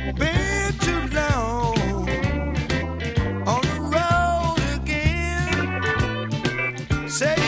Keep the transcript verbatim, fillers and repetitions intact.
Been too long on the road again. Say